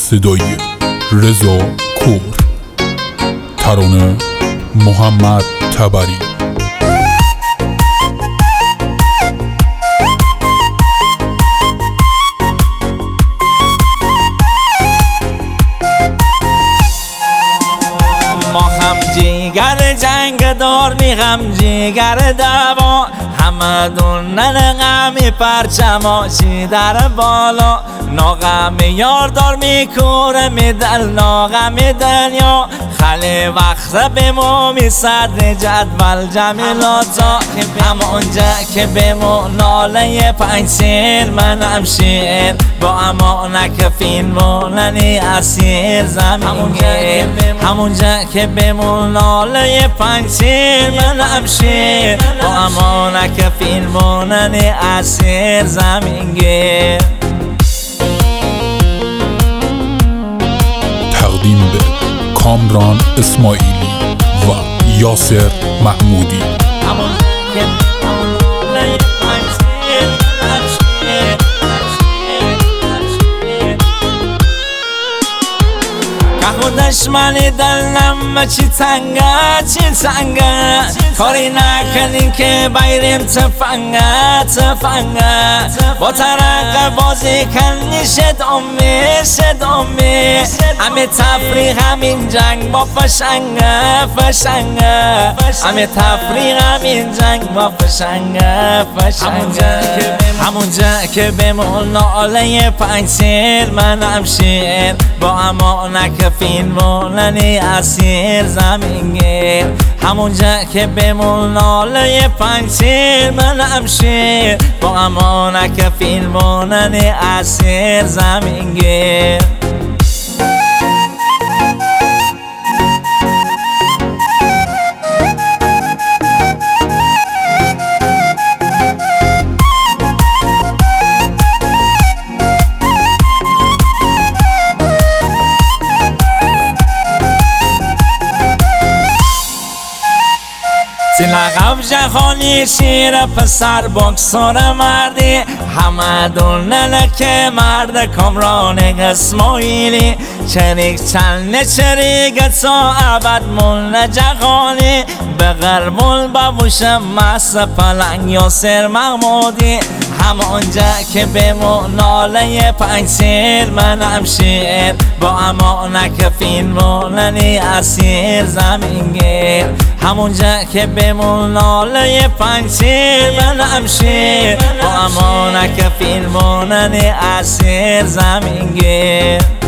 صدای رضا کور، ترانه محمد تبری. ما هم جیگر جنگ دار میخم جیگر دوا، همه دونن غمی پرچماشی در بالا، ناغم یار دار میکوره میدل ناغم دنیا، خلی وقت بمو میصد جدول جمیلاتا، همونجا که بمو ناله پنسیر منم شیر، با امانک فیلموننی اسیر زمینگیر، همونجا که بمو ناله پنسیر منم شیر، با امانک فیلموننی اسیر زمینگیر. تقدیم به کامران اسماعیلی و یاسر محمودی. دشمنی دلم چی تنگه چی تنگه، کاری نکنین که بیریم تفنگه، با ترق بازی کنی شد امی همه تفریق همین جنگ با فشنگه همه تفریق همین جنگ با فشنگه همونجا که بمون ناله پنسیر منم شیر، با امانک فیلموننی اسیر زمینگیر، همونجا که بمون ناله پنسیر منم شیر، با امانک فیلموننی اسیر زمینگیر. لقب جهانی شیر پسر بکسور مردی، همه دونن که مرد کامران اسماعیلی، چریک چریک تا ابد مون جهانی، به غربول بابوشم مس پلنگ یاسر محمودی، همونجا که بمو ناله پنسیر منم شیر، با امانک فیلموننی اسیر زمینگیر، همونجا که بمون ناله پنسیر منم شیر، با امانک فیلموننی اسیر زمینگیر.